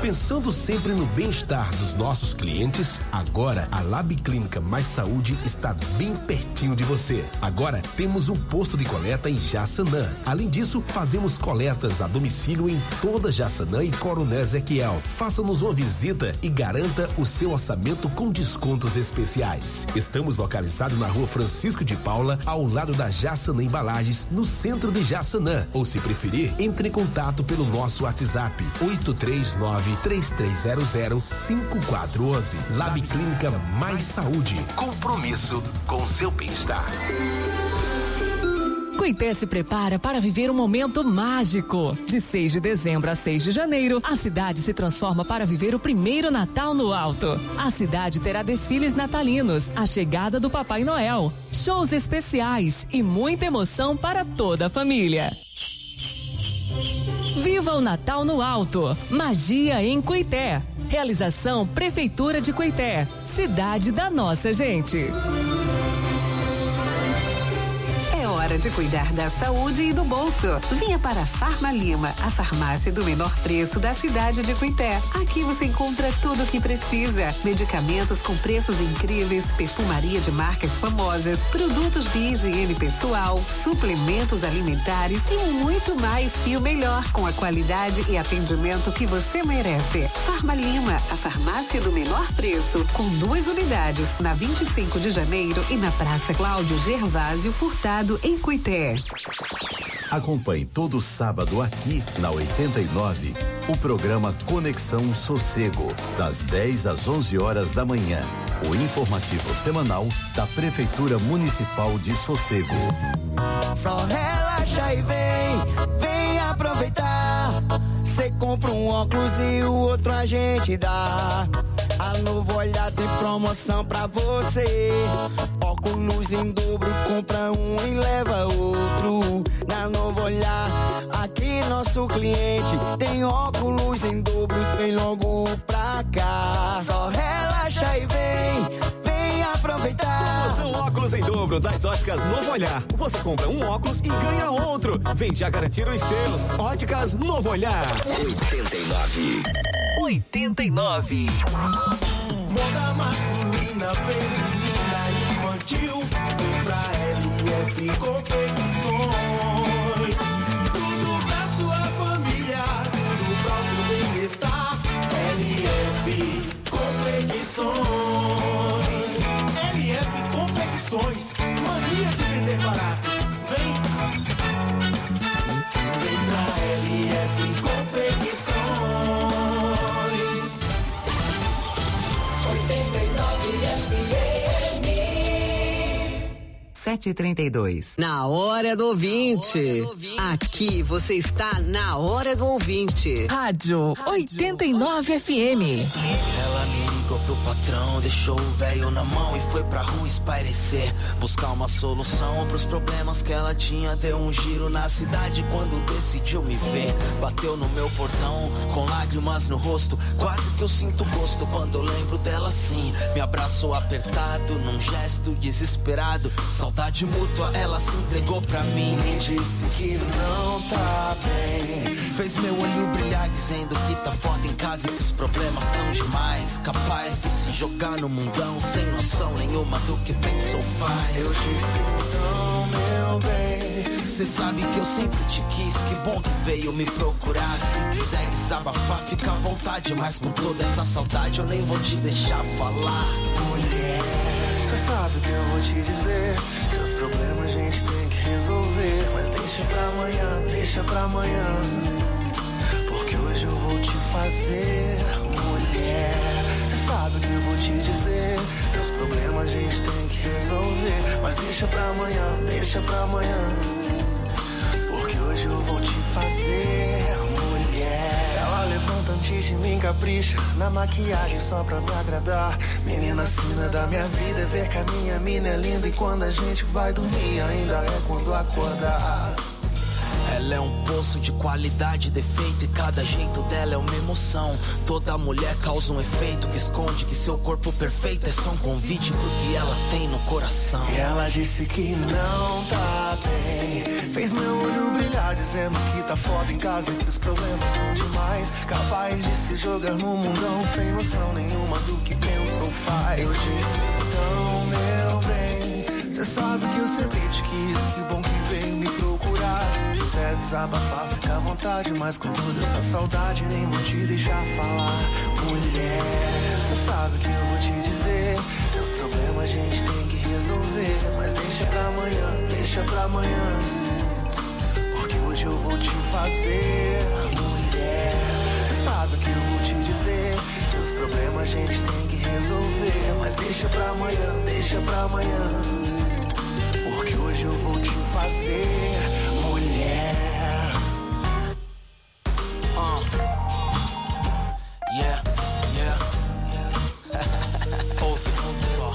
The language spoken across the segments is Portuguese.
Pensando sempre no bem-estar dos nossos clientes, agora a Lab Clínica Mais Saúde está bem pertinho de você. Agora temos um posto de coleta em Jaçanã. Além disso, fazemos coletas a domicílio em toda Jaçanã e Coronel Ezequiel. Faça-nos uma visita e garanta o seu orçamento com descontos especiais. Estamos localizados na Rua Francisco de Paula, ao lado da Jaçanã Embalagens, no centro de Jaçanã. Ou, se preferir, entre em contato pelo nosso WhatsApp 839-3300-5411. Lab Clínica Mais Saúde. Compromisso com seu bem-estar. Coité se prepara para viver um momento mágico. De 6 de dezembro a 6 de janeiro, a cidade se transforma para viver o primeiro Natal no Alto. A cidade terá desfiles natalinos, a chegada do Papai Noel, shows especiais e muita emoção para toda a família. Viva o Natal no Alto. Magia em Coité. Realização Prefeitura de Coité. Cidade da nossa gente. Hora de cuidar da saúde e do bolso. Venha para a Farma Lima, a farmácia do menor preço da cidade de Coité. Aqui você encontra tudo o que precisa: medicamentos com preços incríveis, perfumaria de marcas famosas, produtos de higiene pessoal, suplementos alimentares e muito mais. E o melhor, com a qualidade e atendimento que você merece. Farma Lima, a farmácia do menor preço, com 2 unidades, na 25 de janeiro e na Praça Cláudio Gervásio Furtado, em Coité. Acompanhe todo sábado aqui na 89 o programa Conexão Sossego, das 10 às 11 horas da manhã. O informativo semanal da Prefeitura Municipal de Sossego. Só relaxa e vem aproveitar. Cê compra um óculos e o outro a gente dá. A Novo Olhar tem promoção pra você. Óculos em dobro, compra um e leva outro. Na Novo Olhar, aqui nosso cliente tem óculos em dobro, tem logo pra cá. Só relaxa e vem aproveitar. Promoção óculos em dobro das óticas Novo Olhar. Você compra um óculos e ganha outro. Vem já garantir os seus. Óticas Novo Olhar. 89. Moda masculina, feminina, infantil, vem pra LF Confecções. Tudo pra sua família, tudo pra o seu bem-estar. LF Confecções. LF Confecções, mania de vender barato. Vem pra LF Confecções. 7h32. Na hora do ouvinte. Aqui você está na hora do ouvinte. Rádio 89 FM. Ela me ligou pro patrão, deixou o velho na mão e foi pra rua espairecer, buscar uma solução pros problemas que ela tinha. Deu um giro na cidade quando decidiu me ver. Bateu no meu portão com lágrimas no rosto, quase que eu sinto gosto quando eu lembro dela assim. Me abraçou apertado num gesto desesperado, saudade mútua, ela se entregou pra mim. Me disse que não tá bem, fez meu olho brilhar dizendo que tá foda em casa e que os problemas tão demais, capaz de se jogar no mundão sem noção nenhuma do que pensou faz. Eu disse então, meu bem, cê sabe que eu sempre te quis, que bom que veio me procurar. Se quiser desabafar, fica à vontade, mas com toda essa saudade eu nem vou te deixar falar. Mulher, cê sabe o que eu vou te dizer, seus problemas a gente tem que resolver, mas deixa pra amanhã, deixa pra amanhã, porque hoje eu vou te fazer mulher. Cê sabe o que eu vou te dizer, seus problemas a gente tem que resolver, mas deixa pra amanhã, deixa pra amanhã, porque hoje eu vou te fazer mulher. Ela levanta antes de mim, capricha na maquiagem só pra me agradar. Menina sina da minha vida é ver que a minha mina é linda, e quando a gente vai dormir ainda é quando acordar. Ela é um poço de qualidade, defeito, e cada jeito dela é uma emoção. Toda mulher causa um efeito que esconde que seu corpo perfeito é só um convite pro que ela tem no coração. E ela disse que não tá bem, fez meu olho brilhar dizendo que tá foda em casa e que os problemas estão demais, capaz capaz de se jogar no mundão sem noção nenhuma do que pensa ou faz. Eu disse então, meu bem, cê sabe que eu sempre te quis, que bom que veio me procurar. Se quiser desabafar, fica à vontade, mas com toda essa saudade nem vou te deixar falar. Mulher, cê sabe que eu vou te dizer, seus problemas a gente tem que resolver, mas deixa pra amanhã, deixa pra amanhã, porque hoje eu vou te fazer. Mulher, cê sabe que eu vou te dizer, seus problemas a gente tem que resolver, mas deixa pra amanhã, deixa pra amanhã, porque hoje eu vou te fazer. Mulher. Yeah, yeah. Ouve só.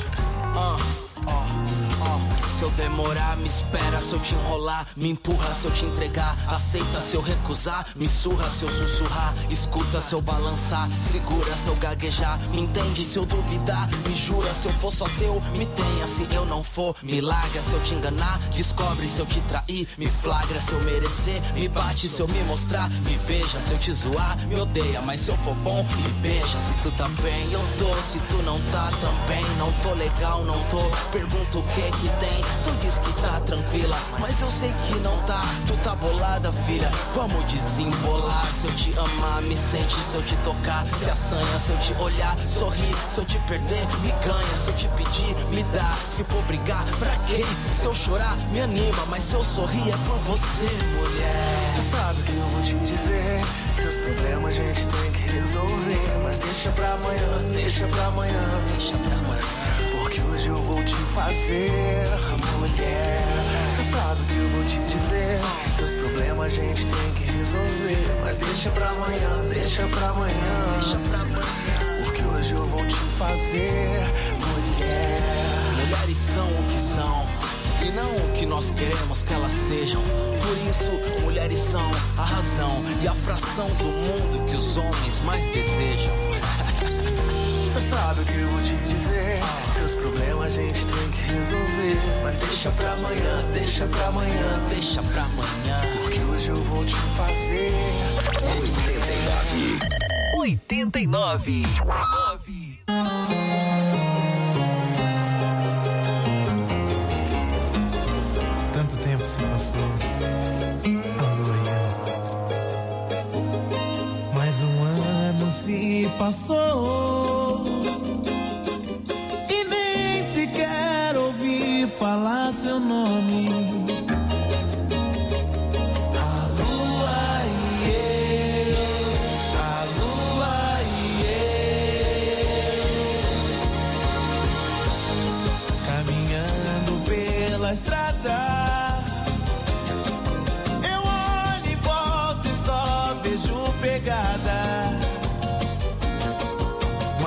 Se eu demorar, me espera. Se eu te enrolar, me empurra. Se eu te entregar, aceita. Se eu recusar, me surra. Se eu sussurrar, escuta. Se eu balançar, segura. Se eu gaguejar, me entende. Se eu duvidar, me jura. Se eu for só teu, me tenha. Se eu não for, me larga. Se eu te enganar, descobre. Se eu te trair, me flagra. Se eu merecer, me bate. Se eu me mostrar, me veja. Se eu te zoar, me odeia. Mas se eu for bom, me beija. Se tu tá bem, eu tô. Se tu não tá também, não tô legal, não tô. Pergunto o que que tem. Tu diz que tá tranquila, mas eu sei que não tá. Tu tá bolada, filha, vamos desembolar. Se eu te amar, me sente. Se eu te tocar, se assanha. Se eu te olhar, sorrir. Se eu te perder, me ganha. Se eu te pedir, me dá. Se for brigar, pra quê? Se eu chorar, me anima. Mas se eu sorrir, é por você, mulher. Cê sabe que eu vou te dizer, seus problemas a gente tem que resolver, mas deixa pra amanhã, deixa pra amanhã, deixa pra amanhã, porque hoje eu vou te fazer. Mulher, cê sabe que eu vou te dizer, seus problemas a gente tem que resolver, mas deixa pra amanhã, deixa pra amanhã, deixa pra amanhã, porque hoje eu vou te fazer. Mulher, mulheres são o que são e não o que nós queremos que elas sejam. Por isso, mulheres são a razão e a fração do mundo que os homens mais desejam. Cê sabe o que eu vou te dizer, seus problemas a gente tem que resolver, mas deixa pra amanhã, deixa pra amanhã, deixa pra amanhã, porque hoje eu vou te fazer. 89. Tanto tempo se passou, amor e eu. Mais um ano se passou e nem sequer ouvi falar seu nome. A lua e eu, a lua e eu, caminhando pela estrada. Eu olho e volto e só vejo pegadas.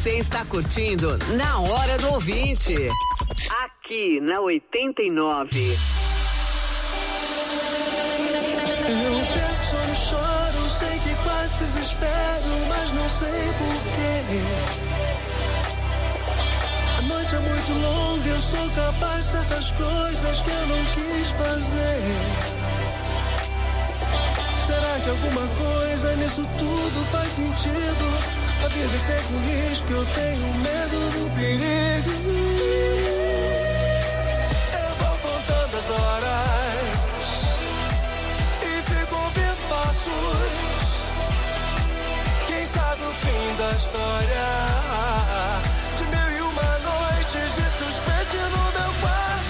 Você está curtindo Na Hora do Ouvinte. Aqui na 89. Eu perco, só não choro, sei que quase desespero, mas não sei porquê. A noite é muito longa, eu sou capaz de certas coisas que eu não quis fazer. Será que alguma coisa nisso tudo faz sentido? A vida é sempre um risco, eu tenho medo do perigo. Eu vou contando as horas e fico ouvindo passos. Quem sabe o fim da história de 1001 noites de suspense no meu quarto.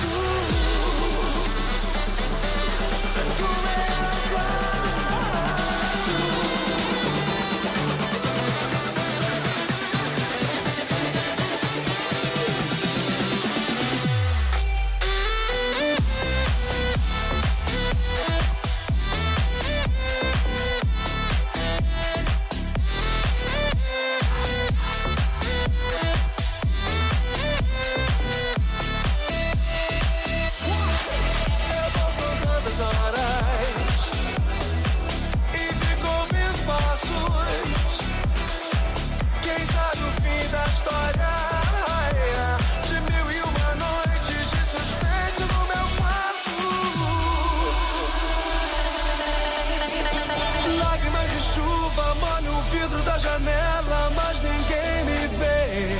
Janela, mas ninguém me vê.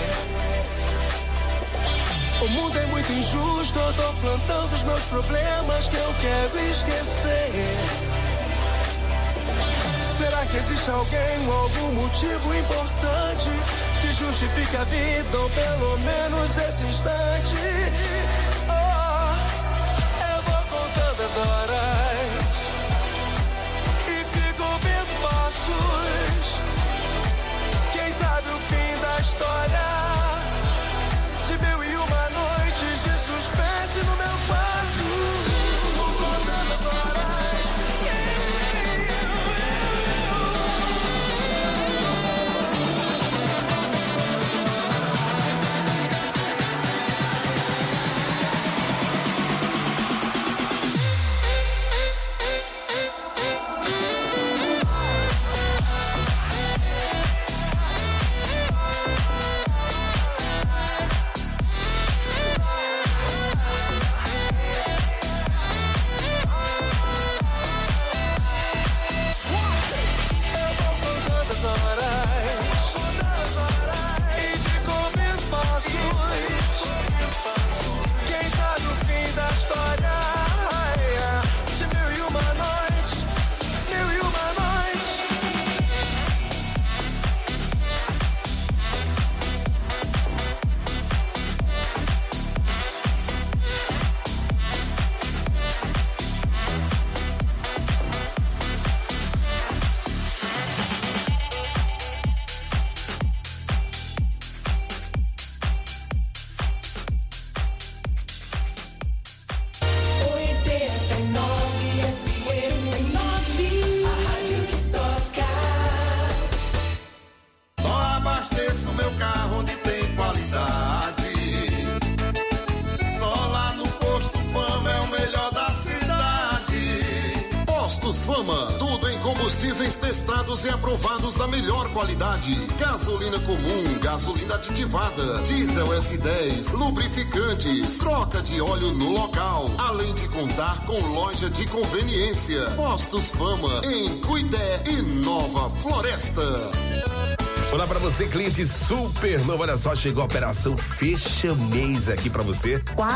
O mundo é muito injusto, eu tô plantando os meus problemas que eu quero esquecer. Será que existe alguém ou algum motivo importante que justifique a vida, ou pelo menos esse instante? Oh, eu vou contando as horas e fico ouvindo passos. Quem sabe o fim da história de 1001 noites de suspense no meu quarto. Vou contando agora. Testados e aprovados da melhor qualidade. Gasolina comum, gasolina aditivada, diesel S10, lubrificantes, troca de óleo no local, além de contar com loja de conveniência. Postos Fama em Cuité e Nova Floresta. Olá pra você, cliente super novo. Olha só, chegou a operação Fecha Mês aqui pra você.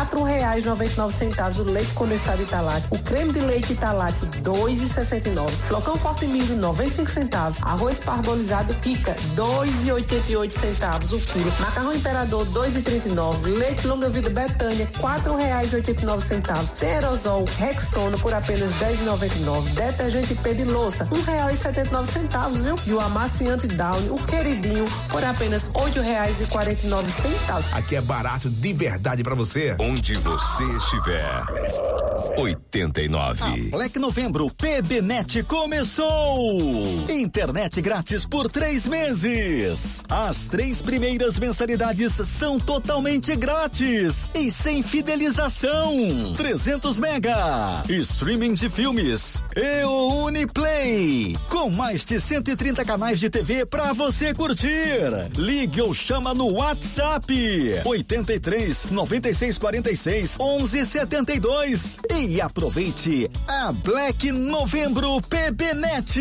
R$4,99 o leite condensado Italac, o creme de leite Italac R$2,69, flocão forte milho 95 centavos, arroz parbolizado Pica R$2,88 o quilo, macarrão imperador R$2,39, leite longa vida Betânia R$4,89, Terosol Rexona por apenas R$10,99, detergente P de louça R$1,79, viu? E o amaciante Downy, o queridinho, por apenas R$8,49. Aqui é barato de verdade pra você. Onde você estiver, 89. A Black Novembro PBNet começou! Internet grátis por 3 meses. As 3 primeiras mensalidades são totalmente grátis e sem fidelização. 300 mega. Streaming de filmes. E o Uniplay. Com mais de 130 canais de TV pra você curtir. Ligue ou chama no WhatsApp. 83 96 46 11 72 e aproveite a Black Novembro PBNet.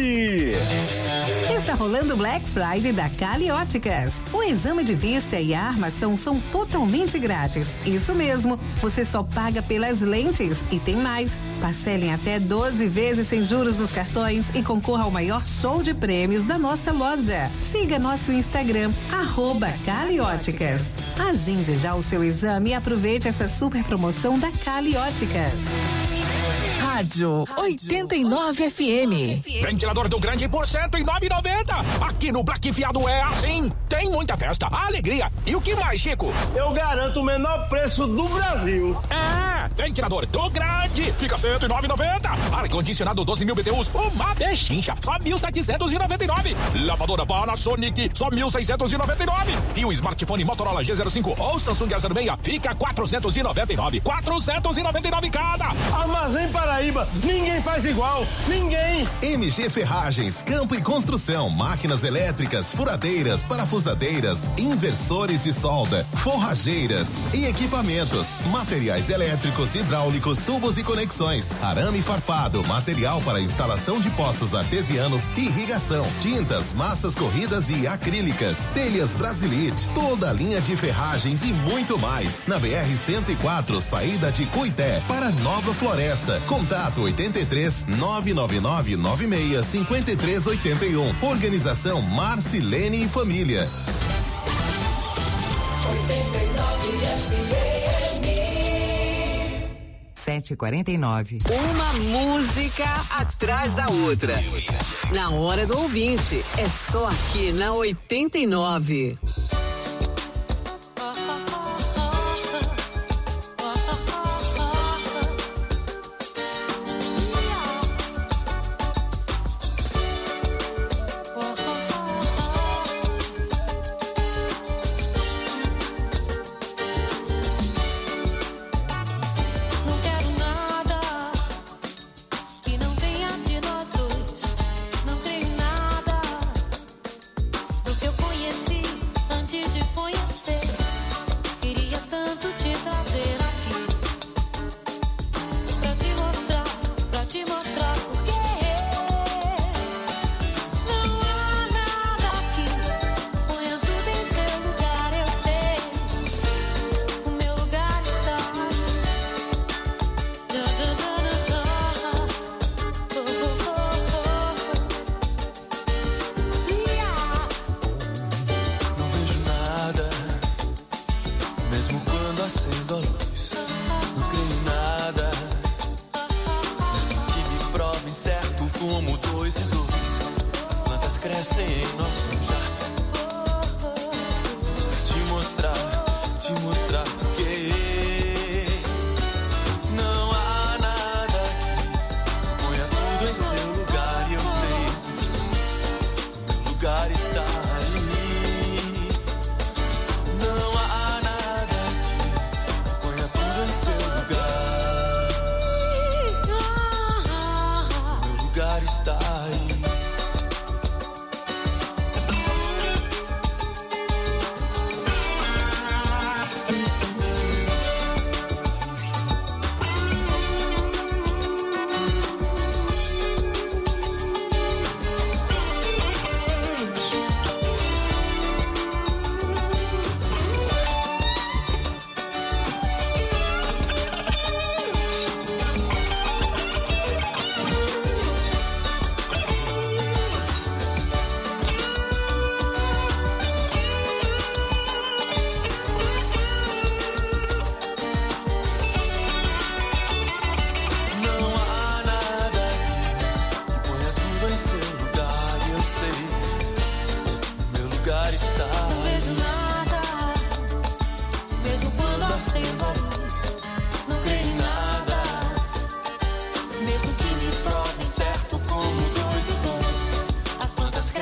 Está rolando Black Friday da Cali Óticas. O exame de vista e a armação são totalmente grátis. Isso mesmo, você só paga pelas lentes e tem mais. Parcelem até 12 vezes sem juros nos cartões e concorra ao maior show de prêmios da nossa loja. Siga nosso Instagram, @Cali Óticas. Agende já o seu exame e aproveite essa super promoção da Cali Óticas. Rádio 89 FM. Ventilador do Grande por R$109,90. Aqui no Black Fiado é assim. Tem muita festa, alegria. E o que mais, Chico? Eu garanto o menor preço do Brasil. Ventilador do Grande. Fica R$109,90. Ar-condicionado 12.000 BTUs. Uma pechincha. Só R$1.799. Lavadora Panasonic. Só R$1.699. E o smartphone Motorola G05 ou Samsung A06 fica R$499. R$499 cada. Armazém Paraíba, ninguém faz igual, ninguém. MG Ferragens, Campo e Construção, máquinas elétricas, furadeiras, parafusadeiras, inversores de solda, forrageiras e equipamentos, materiais elétricos, hidráulicos, tubos e conexões, arame farpado, material para instalação de poços artesianos e irrigação, tintas, massas corridas e acrílicas, telhas Brasilite, toda a linha de ferragens e muito mais. Na BR-104, saída de Cuité, para Nova Floresta. Contato 83 999 96 53 81. Organização Marcilene e Família. 7h49. Uma música atrás da outra. Na hora do ouvinte. É só aqui na 89.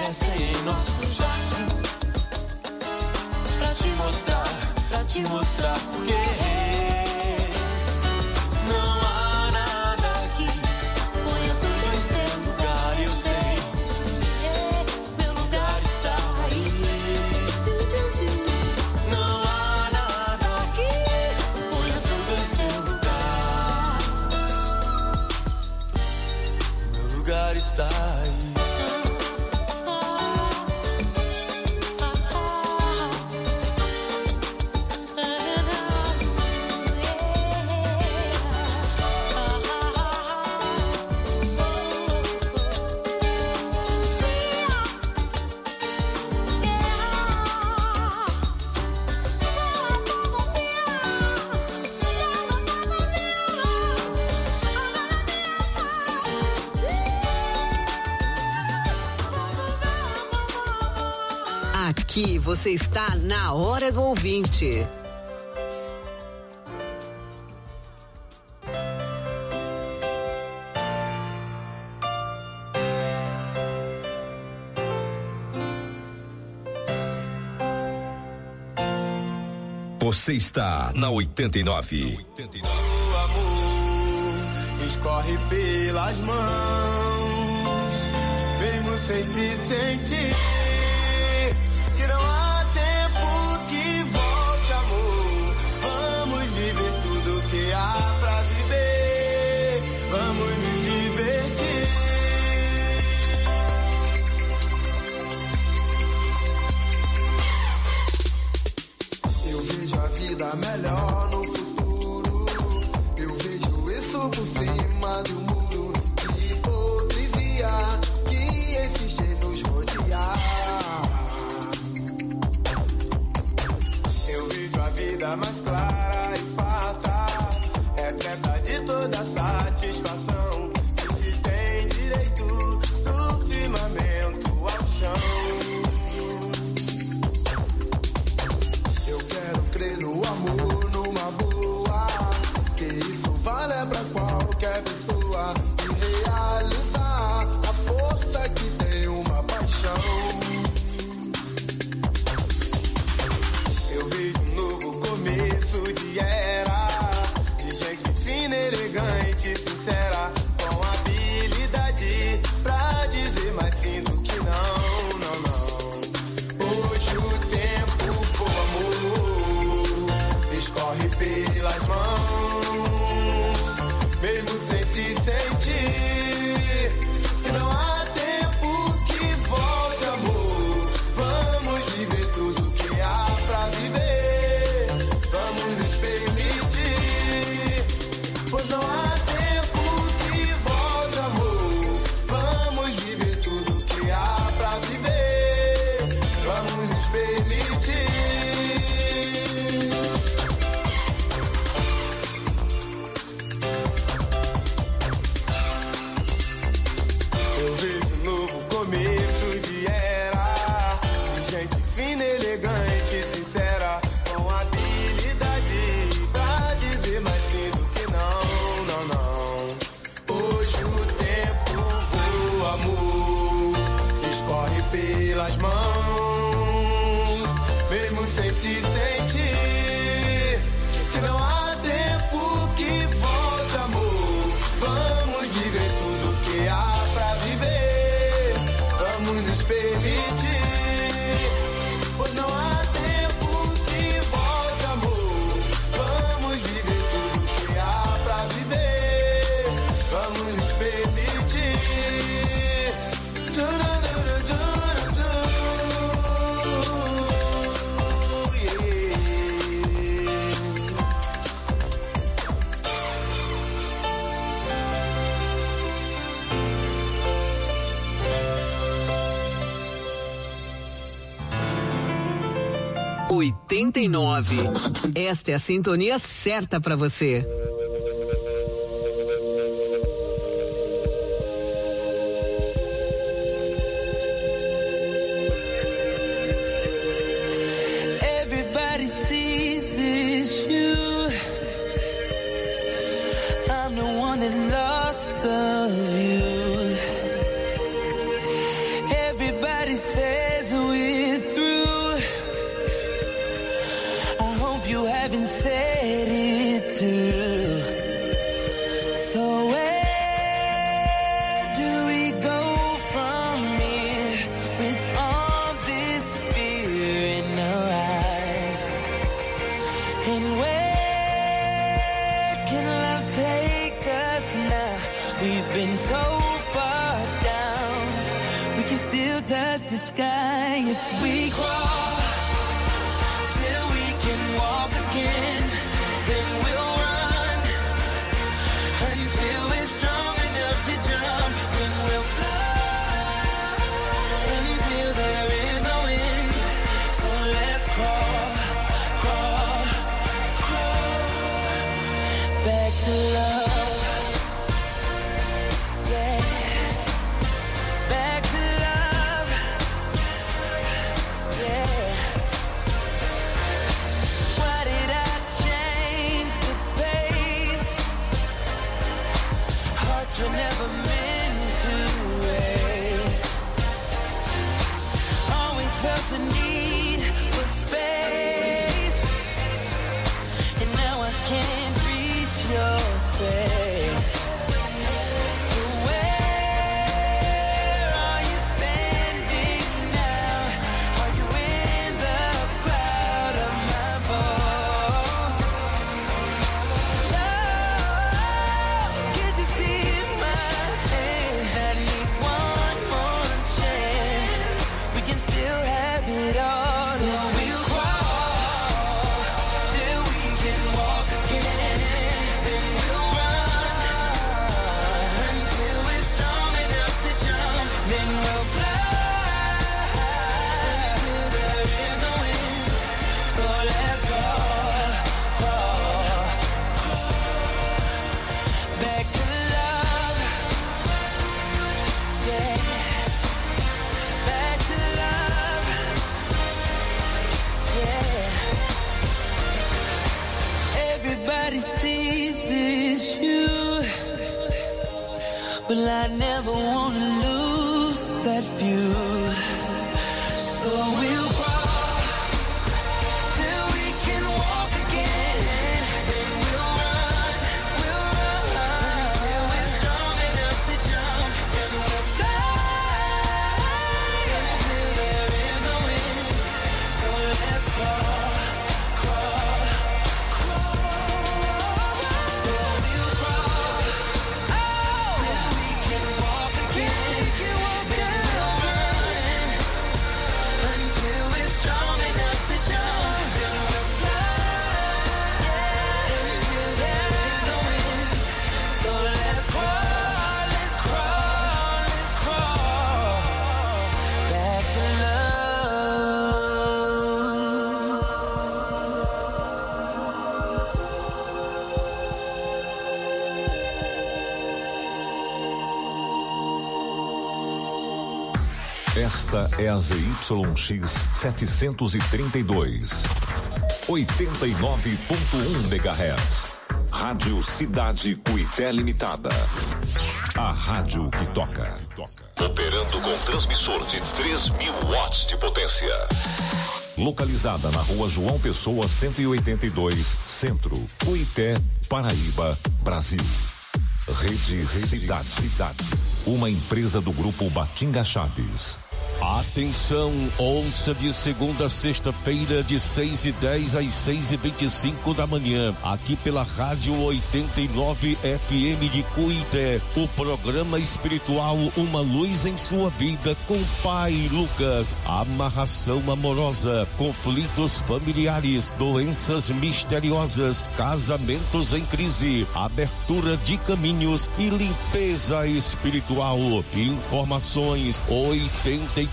florescem em nosso jardim. Pra te mostrar porque não há nada aqui. Ponha tudo em seu lugar, eu sei. Meu lugar está aí. Não há nada aqui. Ponha tudo em seu lugar. Meu lugar está aí. Aqui você está na Hora do Ouvinte. Você está na 89. O amor escorre pelas mãos, mesmo sem se sentir. Que não há tempo que volte, amor. Vamos viver tudo que há pra viver. Vamos nos divertir. Eu vejo a vida melhor no futuro. Eu vejo isso por cima do muro. De hipocrisia que insiste em nos rodear. Eu vejo a vida mais clara e farta. É treta de toda satisfação. Que se tem direito do firmamento ao chão. Eu quero crer no amor, numa boa. Que isso vale pra qualquer pessoa. E realizar a força que tem uma paixão. Eu vejo um novo começo de era. De gente fina, elegante, sincera. Com habilidade pra dizer mais sim do que não, não, não. Hoje o tempo for amor escorre pelas mãos, mesmo sem se sentir. E não há tempo que volte, amor. Vamos viver tudo que há pra viver. Vamos nos permitir. Pois não há tempo que volte, amor. Vamos viver tudo que há pra viver. Vamos nos permitir. Eu vejo um novo começo de era. De gente fina, elegante, sincera. Com habilidade pra dizer mais sim do que não, não, não. Hoje o tempo voa, amor escorre pelas mãos, mesmo sem se sentir. Que não há tempo que volte, amor. Vamos viver tudo que há pra viver. Vamos nos permitir. Pois não há tempo que volte, amor. Vamos viver tudo que há pra viver. Vamos nos permitir. Yeah. 89. Esta é a sintonia certa pra você. Everybody sees it's you. I'm the one that lost the view. Everybody says we're through. I hope you haven't said it too. So where do we go from here with all this fear in our eyes? And where can love take us now? We've been so far down, we can still touch the sky if we crawl till we can walk again. Then we'll run until we're strong enough to jump. Then we'll fly until there is no end. So let's crawl, crawl, crawl back to love. Yeah, back to love. Yeah. Why did I change the pace? Hearts were never meant to race. Always felt the need for space, and now I can't reach your face. So where are you standing now? Are you in the crowd of my bones? Love, can't you see my hand? I need one more chance. We can still have it all. So we'll crawl till we can walk again. Then we'll run until we're strong enough to jump. Then we'll fly until there is no end. So let's crawl, crawl, crawl back to love. Yeah, back to love. Yeah. Everybody sees it's you. Well, I never wanna lose that view. So we'll crawl till we can walk again. Then we'll run until we're strong enough to jump. Then we'll fly until there is no end. So let's crawl, crawl, crawl. So we'll crawl till we can walk again. Then we'll run until we're strong enough to jump. Then we'll fly until there is no end. So let's crawl, let's crawl, let's crawl back to Esta é a ZYX 732, 89.1 MHz. Rádio Cidade Cuité Limitada. A rádio que toca. Operando com transmissor de 3.000 watts de potência. Localizada na Rua João Pessoa 182, Centro, Cuité, Paraíba, Brasil. Rede Cidade. Uma empresa do grupo Batinga Chaves. Atenção, ouça de segunda a sexta-feira de 6h10 às 6h25 da manhã, aqui pela Rádio 89 FM de Cuité, o programa espiritual Uma Luz em Sua Vida com Pai Lucas. Amarração amorosa, conflitos familiares, doenças misteriosas, casamentos em crise, abertura de caminhos e limpeza espiritual. Informações 83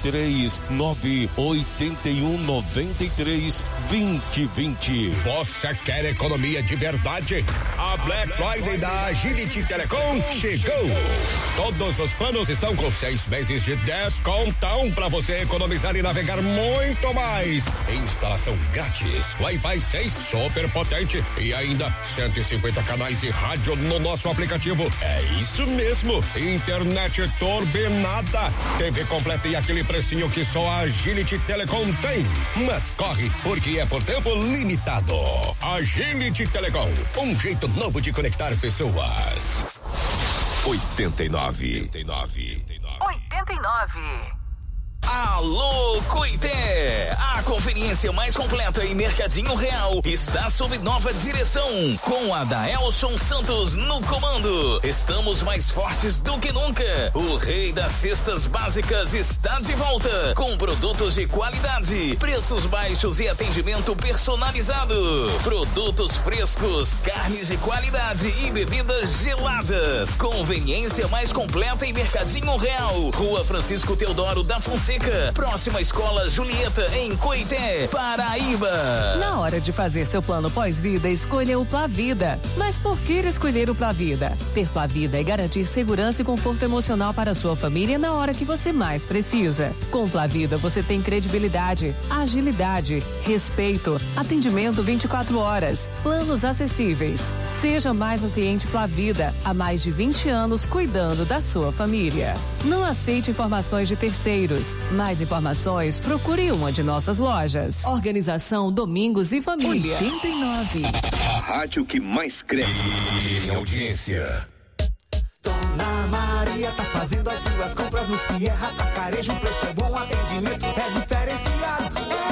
981 93 2020. Você quer economia de verdade? A Black Friday da Agility Telecom chegou. Todos os planos estão com 6 meses de descontão para você economizar e navegar muito mais. Instalação grátis, Wi-Fi 6 super potente e ainda 150 canais de rádio no nosso aplicativo. É isso mesmo, internet turbinada, TV completa e aquele precinho que só a Agility Telecom tem. Mas corre, porque é por tempo limitado. Agility Telecom, um jeito novo de conectar pessoas. 89. Alô, Coité! A conveniência mais completa em Mercadinho Real está sob nova direção, com a Daelson Santos no comando. Estamos mais fortes do que nunca. O rei das cestas básicas está de volta, com produtos de qualidade, preços baixos e atendimento personalizado. Produtos frescos, carnes de qualidade e bebidas geladas. Conveniência mais completa em Mercadinho Real. Rua Francisco Teodoro da Fonseca, próxima Escola Julieta, em Coité, Paraíba. Na hora de fazer seu plano pós-vida, escolha o Plavida. Mas por que escolher o Plavida? Ter Plavida é garantir segurança e conforto emocional para a sua família na hora que você mais precisa. Com Plavida você tem credibilidade, agilidade, respeito, atendimento 24 horas, planos acessíveis. Seja mais um cliente Plavida, há mais de 20 anos cuidando da sua família. Não aceite informações de terceiros. Mais informações, procure uma de nossas lojas. Organização Domingos e Família. 89. A rádio que mais cresce em audiência. Dona Maria tá fazendo as suas compras no Sierra Atacarejo. O preço é bom, atendimento é diferenciado.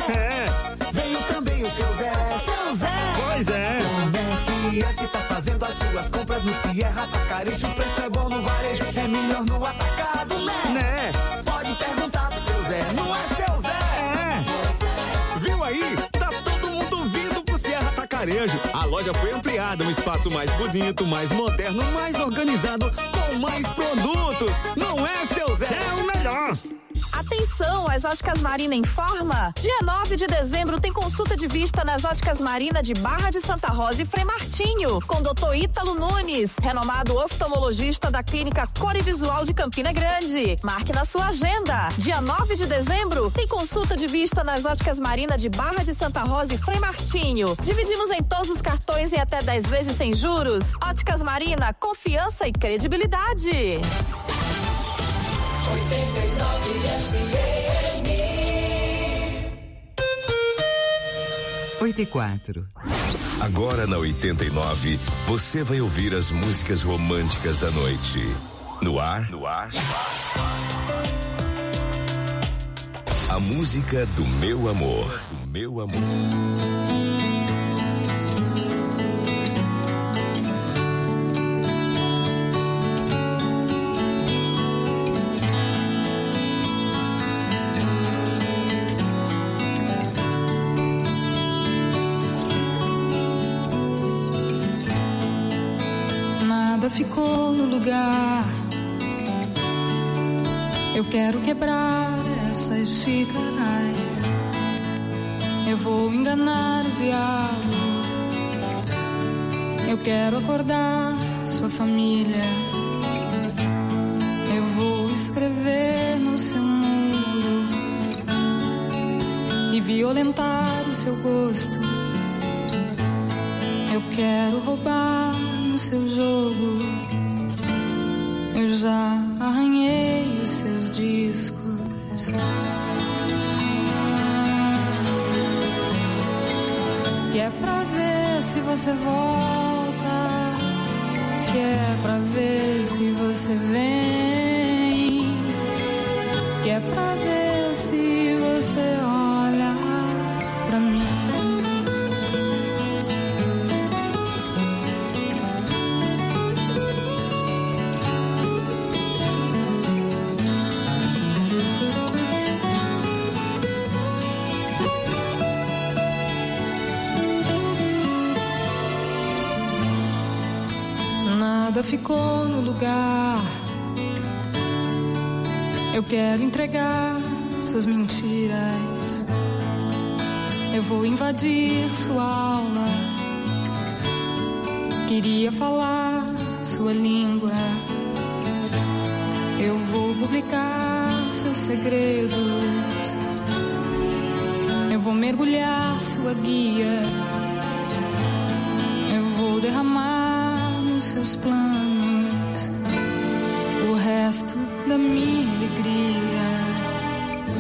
Veio também o seu Zé. Seu Zé. Pois é. Comerciante tá fazendo as suas compras no Sierra Atacarejo. O preço é bom no varejo, é melhor no atacado, né? Pode perguntar pro seu Zé, não é seu Zé? Viu aí? Tá todo mundo vindo pro Sierra Atacarejo. A loja foi ampliada, um espaço mais bonito, mais moderno, mais organizado, com mais produtos. Não é, seu Zé? É o melhor. Atenção, as Óticas Marina informa. Dia 9 de dezembro tem consulta de vista nas Óticas Marina de Barra de Santa Rosa e Frei Martinho, com Dr. Ítalo Nunes, renomado oftalmologista da Clínica Cor e Visual de Campina Grande. Marque na sua agenda. Dia 9 de dezembro tem consulta de vista nas Óticas Marina de Barra de Santa Rosa e Frei Martinho. Dividimos em todos os cartões em até 10 vezes sem juros. Óticas Marina, confiança e credibilidade. 89 FM. 84. Agora na 89, você vai ouvir as músicas românticas da noite. No ar. A música do meu amor. Do meu amor. Ficou no lugar. Eu quero quebrar essas xícaras. Eu vou enganar o diabo. Eu quero acordar sua família. Eu vou escrever no seu muro e violentar o seu gosto. Eu quero roubar no seu jogo. Eu já arranhei os seus discos. Que é pra ver se você volta. Que é pra ver se você vem. Que é pra ver se você olha pra mim. Nada ficou no lugar. Eu quero entregar suas mentiras. Eu vou invadir sua aula. Queria falar sua língua. Eu vou publicar seus segredos. Eu vou mergulhar sua guia. Eu vou derramar nos seus planos o resto da minha alegria.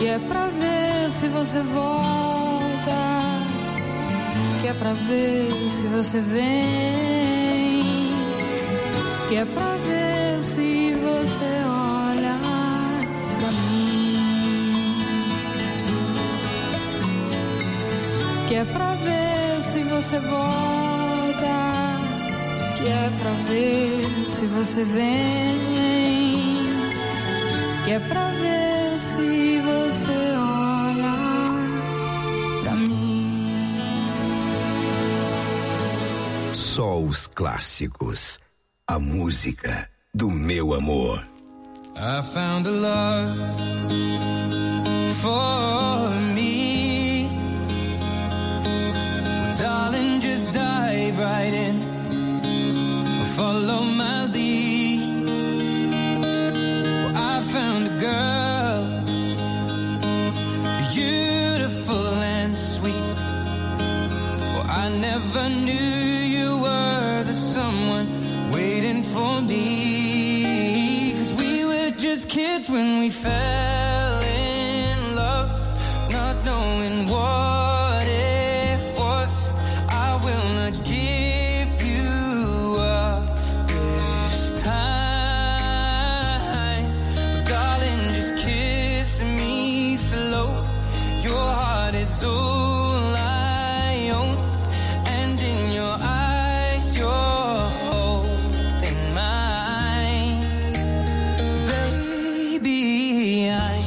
é pra ver se você volta, que é pra ver se você vem, que é pra ver se você olha pra mim, que é pra ver se você volta, que é pra ver se você vem, que é pra ver se você olha pra mim. Só os clássicos. A música do meu amor. I found a love for me. Well, darling, just dive right in. Follow my lead. Well, I found a girl, beautiful and sweet. Well, I never knew you were the someone waiting for me. 'Cause we were just kids when we fell in love, not knowing what it was. I will not give you up this time. But darling, just kiss me slow. Your heart is all I own, and in your eyes you're holding mine. Baby, I'm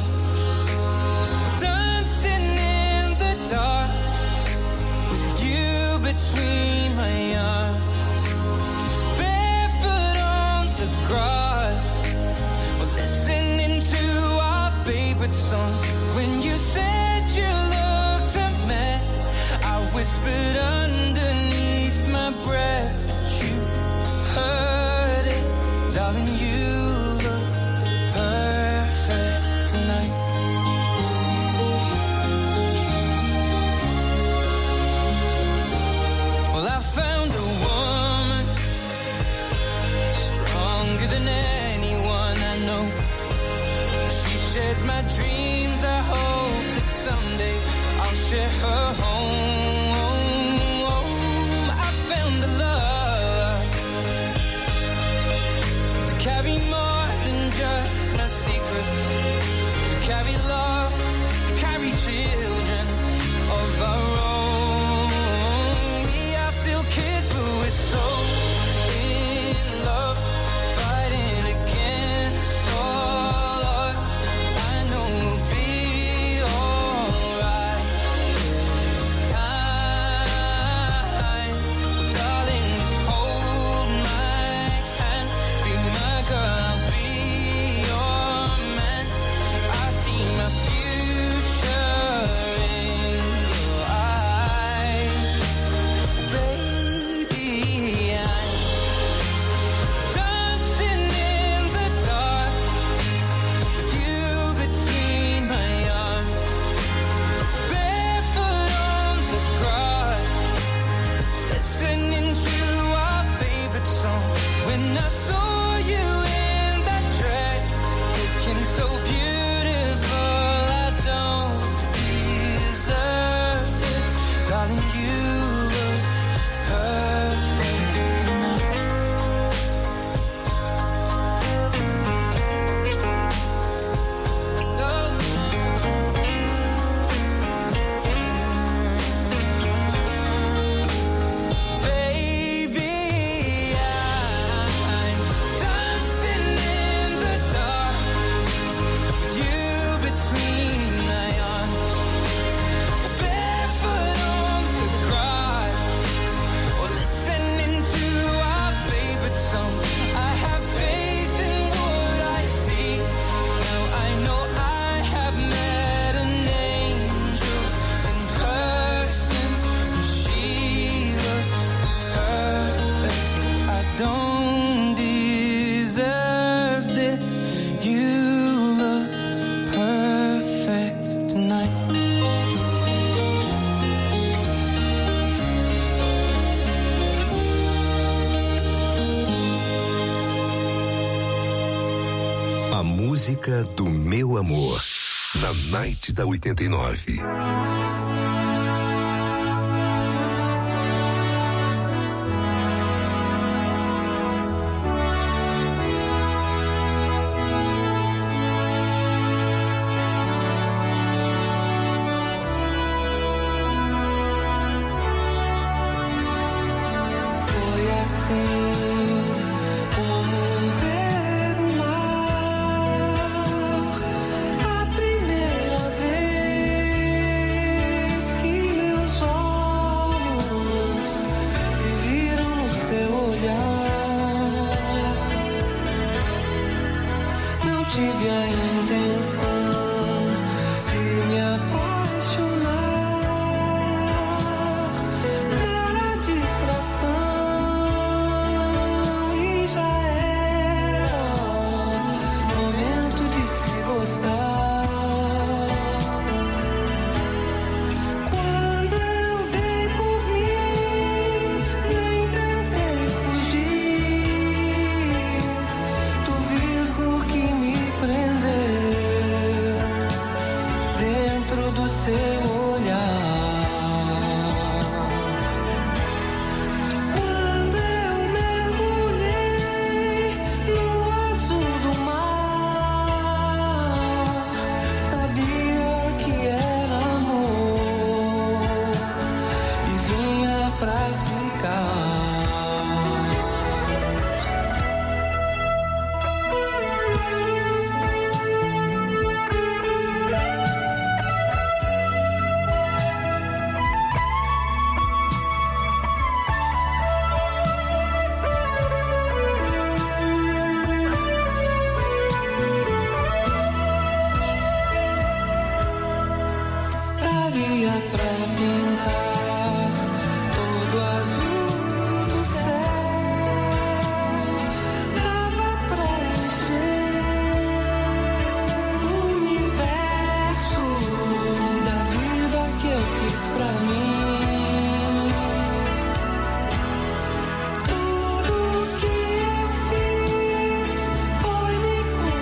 dancing in the dark with you between my arms, barefoot on the grass. We're listening to our favorite song. When you said you looked a mess, I whispered underneath my breath, but you heard it. Darling, you look perfect tonight. Well, I found a woman stronger than anyone I know. She shares my dreams. I hope that someday I'll share her home. I found a love to carry more than just my secrets, to carry love, to carry children of our own. We are still kids, but we're so in love, fighting against all odds. I know we'll be alright this time. Darling, just hold my hand, be my girl, I'll be your man. I see my future in your eyes. Baby, I'm dancing in the dark with you between my arms, barefoot on the grass, listening to our favorite song. When I saw you in that dress, looking so beautiful, I don't deserve this. Darling, you look perfect tonight. Baby, I'm dancing in the dark with you between my arms, barefoot on the grass, or listening to our favorite song. I have faith in what I see. Now I know I have met an angel in person, and she looks perfect. I don't deserve this. You look perfect tonight. A música do meu amor. na Night da 89. Foi assim como ver o mar a primeira vez que meus olhos se viram no seu olhar. Não tive a intenção de me apaixonar, era distração. Quando eu dei por mim, nem tentei fugir do visgo que me prendeu dentro do seu olhar. Quando eu mergulhei no azul do mar, sabia que era amor e vinha pra ficar. Daria pra pintar todo azul do céu, dava pra encher o universo da vida que eu quis pra mim. Tudo que eu fiz foi me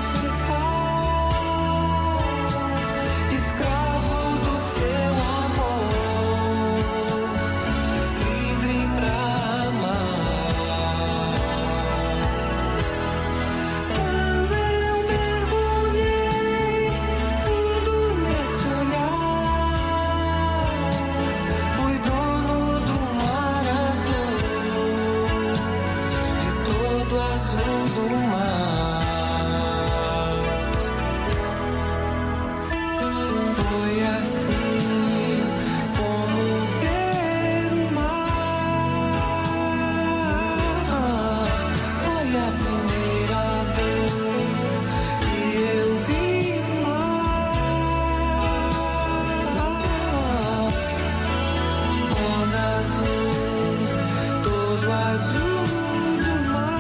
confessar, escravo do seu amor, livre pra amar. Quando eu mergulhei fundo nesse olhar, fui dono do mar azul, de todo azul do mar. Foi assim como ver o mar. Foi a primeira vez que eu vi o mar. Onda azul, todo azul do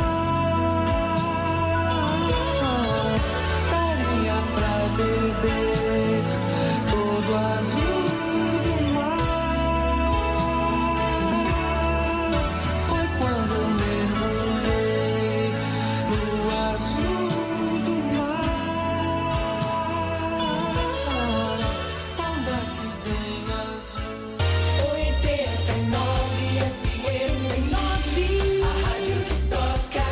mar. Daria pra beber todo azul do mar. Foi quando eu mergulhei no azul do mar. Onda que vem azul. 89 FM 9, a rádio que toca.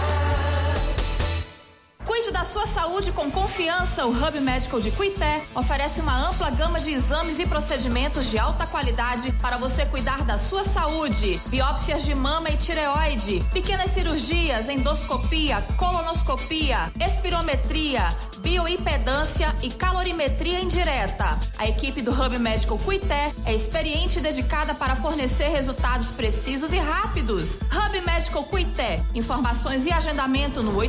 Cuide da sua saúde com confiança. O Hub Medical de Cuité oferece uma ampla gama de exames e procedimentos de alta qualidade para você cuidar da sua saúde. Biópsias de mama e tireoide, pequenas cirurgias, endoscopia, colonoscopia, espirometria, bioimpedância e calorimetria indireta. A equipe do Hub Medical Cuité é experiente e dedicada para fornecer resultados precisos e rápidos. Hub Medical Cuité. Informações e agendamento no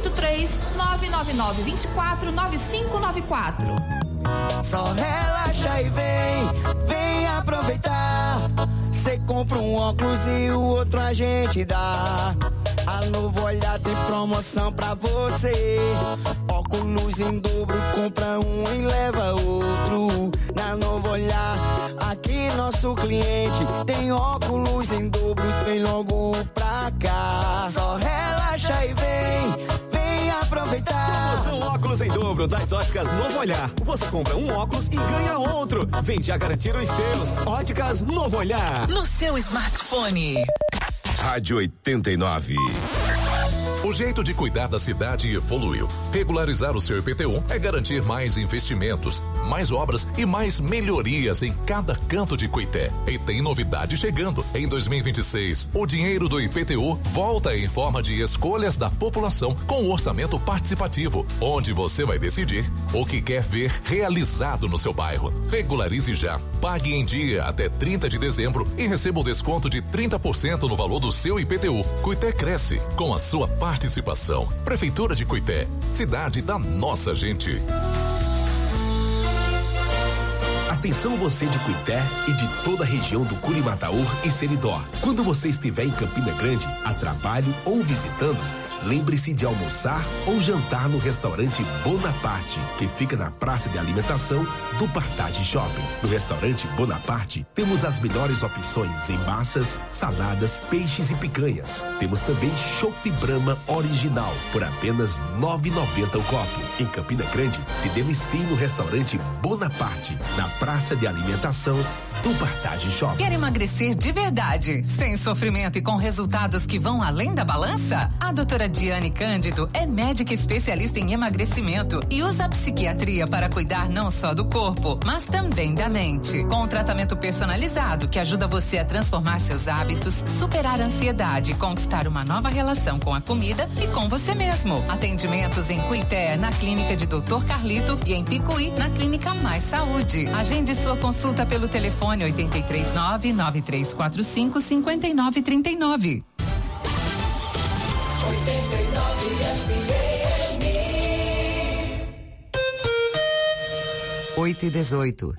83-999-24-9594. Só relaxa e vem aproveitar. Cê compra um óculos e o outro a gente dá. A Novo Olhar tem promoção pra você. Óculos em dobro, compra um e leva outro. Na Novo Olhar, aqui nosso cliente tem óculos em dobro, tem logo pra cá. Só relaxa e vem aproveitar. Promoção óculos em dobro. outubro das Óticas Novo Olhar. Você compra um óculos e ganha outro. Vem já garantir os seus. Óticas Novo Olhar. No seu smartphone. Rádio 89. O jeito de cuidar da cidade evoluiu. Regularizar o seu IPTU é garantir mais investimentos, mais obras e mais melhorias em cada canto de Cuité. E tem novidade chegando. Em 2026, o dinheiro do IPTU volta em forma de escolhas da população com o orçamento participativo, onde você vai decidir o que quer ver realizado no seu bairro. Regularize já, pague em dia até 30 de dezembro e receba o desconto de 30% no valor do seu IPTU. Cuité cresce com a sua participação. Prefeitura de Cuité, cidade da nossa gente. Atenção você de Cuité e de toda a região do Curimataú e Seridó. Quando você estiver em Campina Grande, a trabalho ou visitando, lembre-se de almoçar ou jantar no restaurante Bonaparte, que fica na praça de alimentação do Partage Shopping. No restaurante Bonaparte, temos as melhores opções em massas, saladas, peixes e picanhas. Temos também Chopp Brahma original, por apenas R$ 9,90 o copo. Em Campina Grande, se delicie no restaurante Bonaparte, na praça de alimentação do Partage Shopping. Quer emagrecer de verdade, sem sofrimento e com resultados que vão além da balança? A doutora Diane Cândido é médica especialista em emagrecimento e usa a psiquiatria para cuidar não só do corpo, mas também da mente. Com um tratamento personalizado que ajuda você a transformar seus hábitos, superar a ansiedade e conquistar uma nova relação com a comida e com você mesmo. Atendimentos em Cuité, na clínica de Dr. Carlito, e em Picuí, na clínica Mais Saúde. Agende sua consulta pelo telefone 839-9345-5939. 8h18.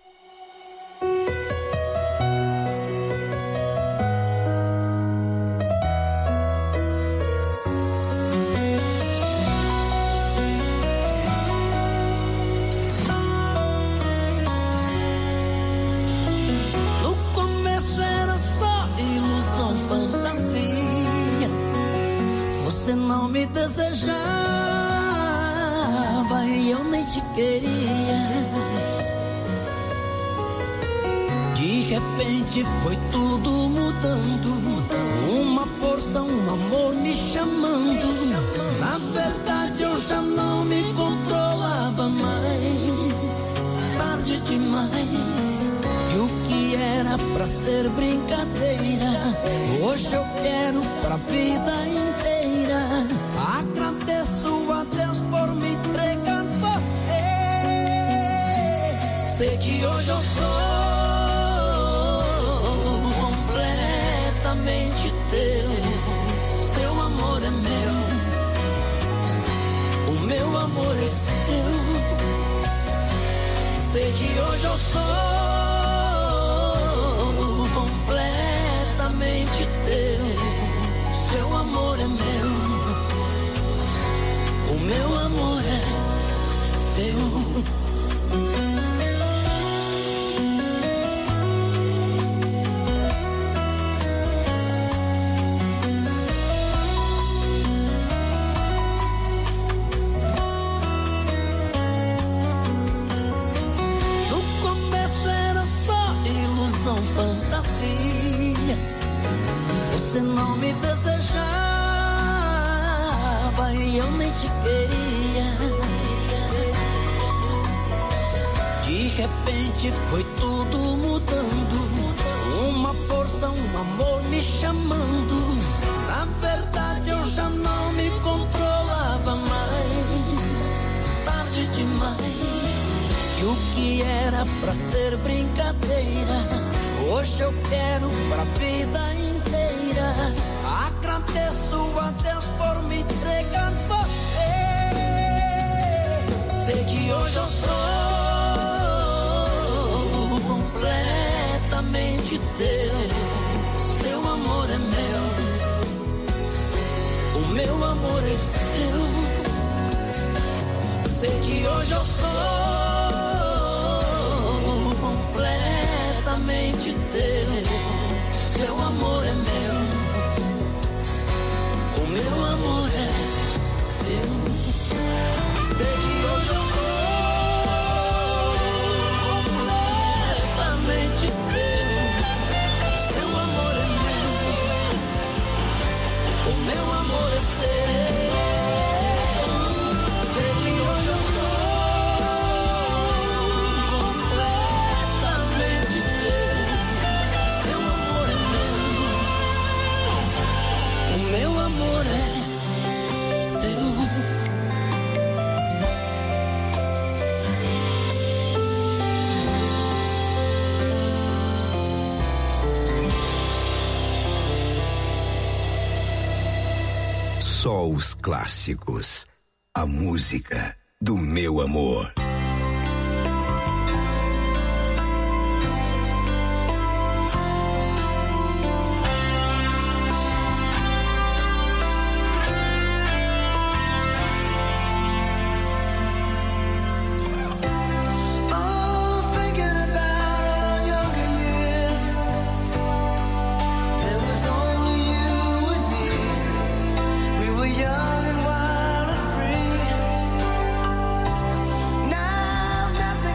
No começo era só ilusão, fantasia. Você não me desejava e eu nem te queria. De repente foi tudo mudando. Uma força, um amor me chamando. Na verdade eu já não me controlava mais. Tarde demais. E o que era pra ser brincadeira, hoje eu quero pra vida inteira. Agradeço a Deus por me entregar você. Sei que hoje eu sou completamente teu. Seu amor é meu, o meu amor é seu. Sei que hoje eu sou completamente teu. Seu amor é meu, o meu amor é seu. Fantasia, você não me desejava e eu nem te queria. De repente foi tudo mudando. Uma força, um amor me chamando. Na verdade eu já não me controlava mais. Tarde demais. E o que era pra ser brincadeira, hoje eu quero pra vida inteira. Agradeço a Deus por me entregar você. Sei que hoje eu sou completamente teu. Seu amor é meu, o meu amor é seu. Sei que hoje eu sou completamente teu. Seu amor é meu, o meu amor é seu. Sei que hoje eu sou só os clássicos. A música do meu amor. Young and wild and free. Now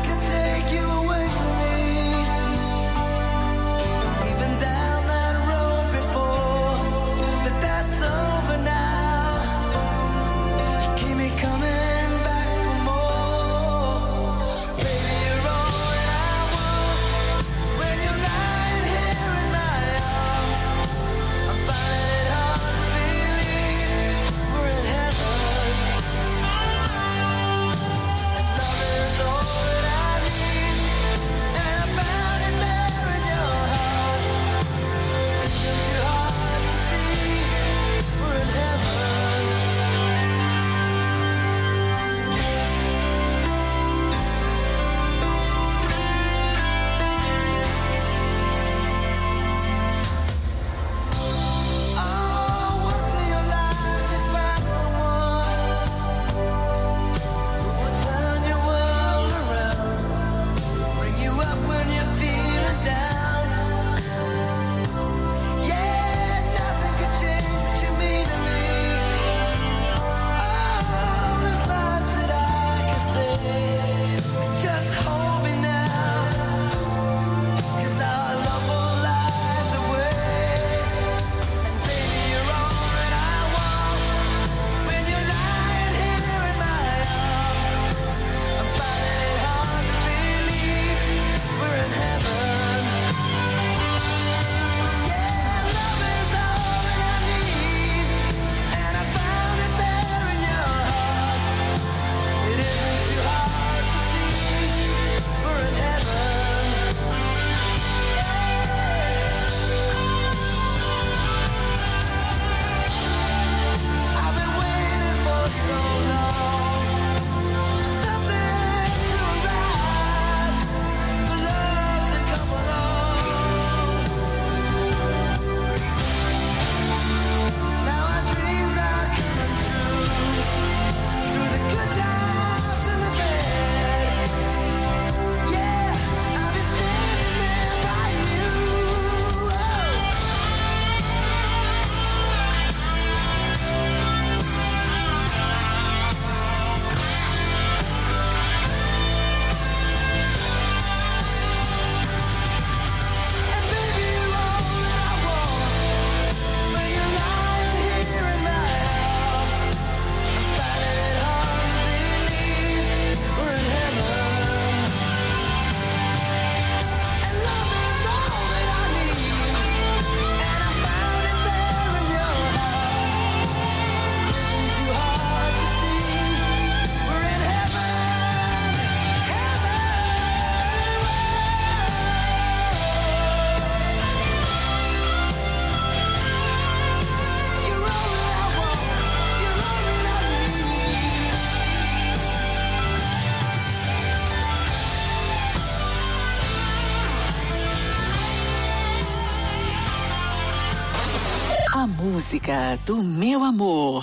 A música do meu amor.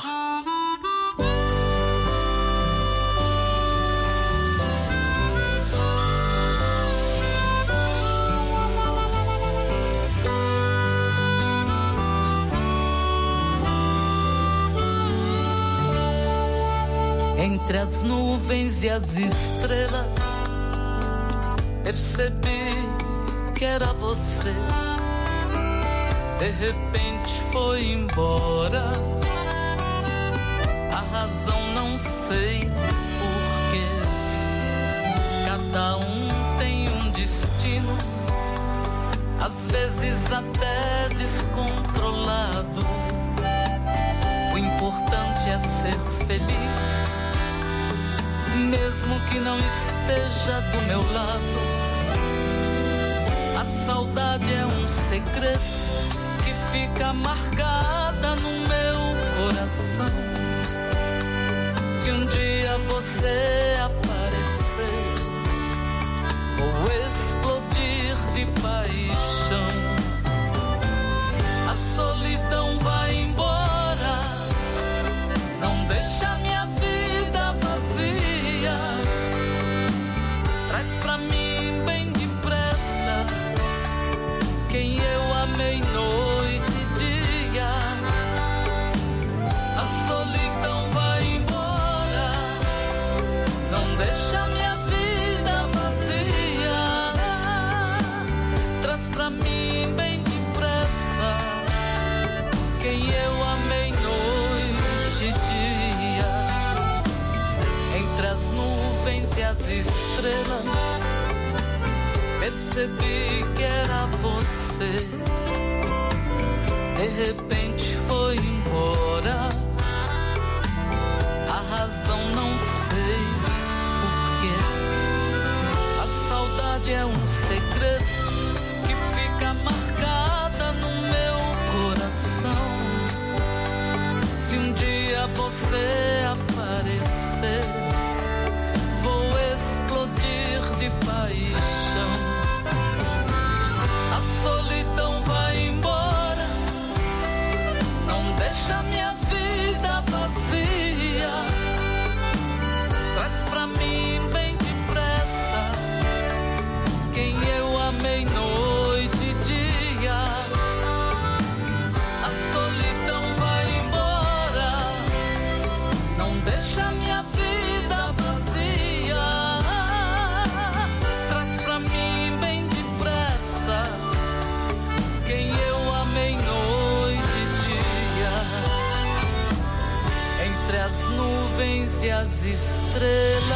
Entre as nuvens e as estrelas, percebi que era você. De repente foi embora. A razão não sei porquê. Cada um tem um destino, às vezes até descontrolado. O importante é ser feliz, mesmo que não esteja do meu lado. A saudade é um segredo que fica marcada no meu coração. Se um dia você aparecer, vou explodir de paixão. A solidão vai embora, não deixa minha vida vazia. Traz pra mim bem depressa quem eu amei noite e dia. A solidão vai embora, não deixa minha vida vazia. Traz pra mim bem depressa quem eu amei noite e dia. Entre as nuvens e as estrelas percebi que era você. De repente foi embora, a razão não sei porquê. A saudade é um segredo que fica marcada no meu coração. Se um dia você aparecer, vou explodir de paixão. A solidão vai embora, não deixa minha vida vazia. Traz pra mim bem depressa quem eu amei noite e dia. A solidão vai embora, não deixa minha vida vazia. Traz pra mim bem depressa quem eu amei noite e dia. Entre as nuvens e as estrelas.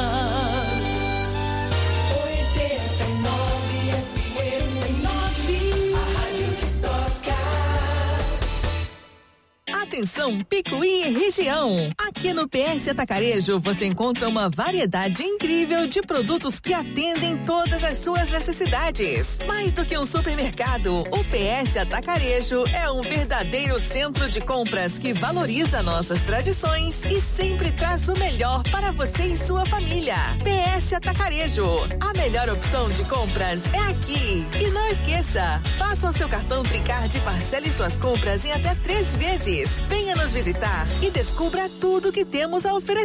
89 FM, a rádio que toca. Atenção, Picuí e região. Aqui no PS Atacarejo você encontra uma variedade incrível de produtos que atendem todas as suas necessidades. Mais do que um supermercado, o PS Atacarejo é um verdadeiro centro de compras que valoriza nossas tradições e sempre traz o melhor para você e sua família. PS Atacarejo, a melhor opção de compras é aqui. E não esqueça, faça o seu cartão Tricard e parcele suas compras em até 3 vezes. Venha nos visitar e descubra tudo que temos a oferecer.